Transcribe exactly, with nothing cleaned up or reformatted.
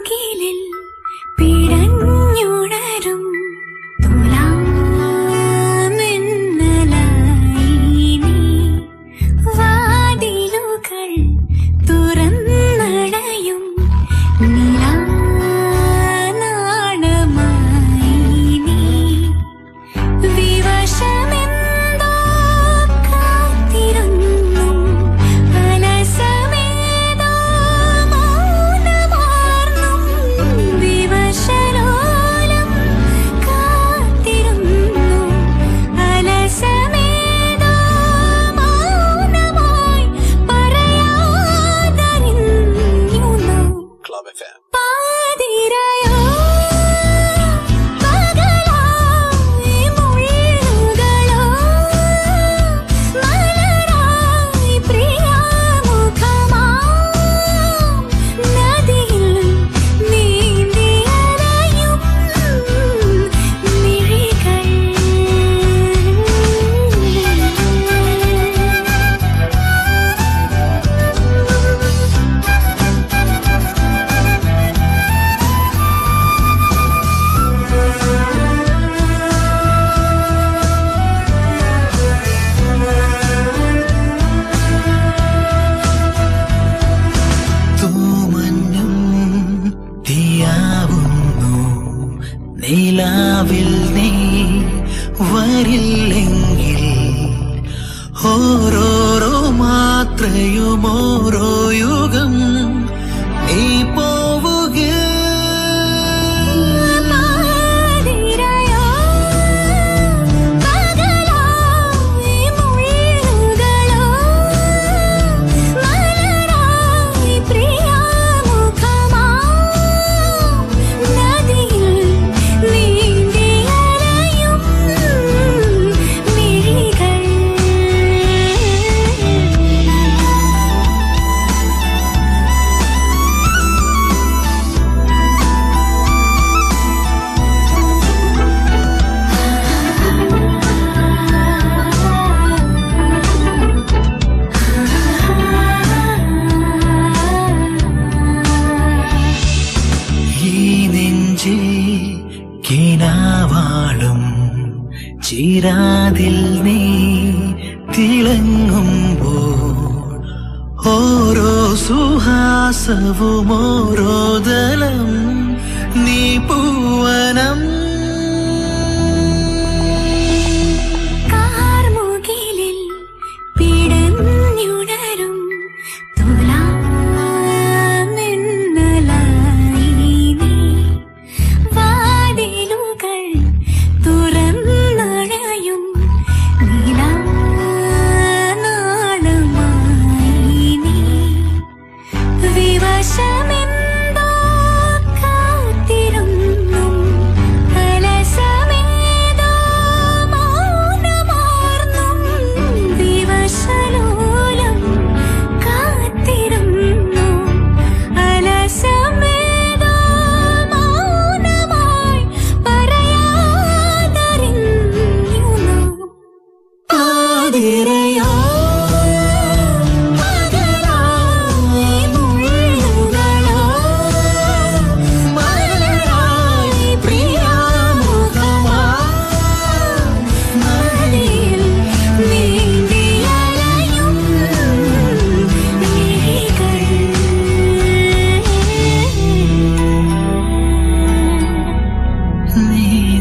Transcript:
കാർമുകിലിൽ പിടഞ്ഞുണരും തുലാമെന്നലായി നീ വാതിലുകൾ തുറന്നടയും നിലാനാണമായി നീ വിവശമെന്തോ കാത്തിരുന്നു അലസമേതോ മൗനമാർന്നും വിവശലോലം കാത്തിരുന്നു അലസമേതോ മൗനമായി പറയാതറിഞ്ഞു Club F M. പാതിരയോ പകലോ മുള്ളുകളോ മലരായി പ്രിയമുഖമാം നദിയിൽ നീന്തിയലയും മിഴികൾ തൂമഞ്ഞും തീയാവുന്നു നിലാവിൽ നീ വരില്ലെങ്കിൽ ഓരോരോ മാത്രയും ഓരോ യുഗം നീ പോവുകേ പാതിരയോ പകലോ മുള്ളുകളോ മലരായി പ്രിയമുഖമാം നദിയിൽ നീന്തിയലയും മിഴികൾ ഈ നെഞ്ചിൽ കിനാവാളും ചിരാതിൽ നീ തിളങ്ങുമ്പോൾ ഓരോ സുഹാസവും ഓരോ ദലം നീ പൂവനം കാർമുകിലിൽ പിടഞ്ഞുണരും തുലാമെന്നലായി നീ വാതിലുകൾ തുറന്നടയും നിലാനാളമായി നീ വിവശമെന്തോ കാത്തിരുന്നു അലസമേതോ മൗനമാർന്നും വിവശലോലം കാത്തിരുന്നു അലസമേതോ മൗനമായി പറയാതറിഞ്ഞു പാതിരയോ പകലോ മുള്ളുകളോ മലരായി പ്രിയമുഖമാം നദിയിൽ നീന്തിയലയും മിഴികൾ നീ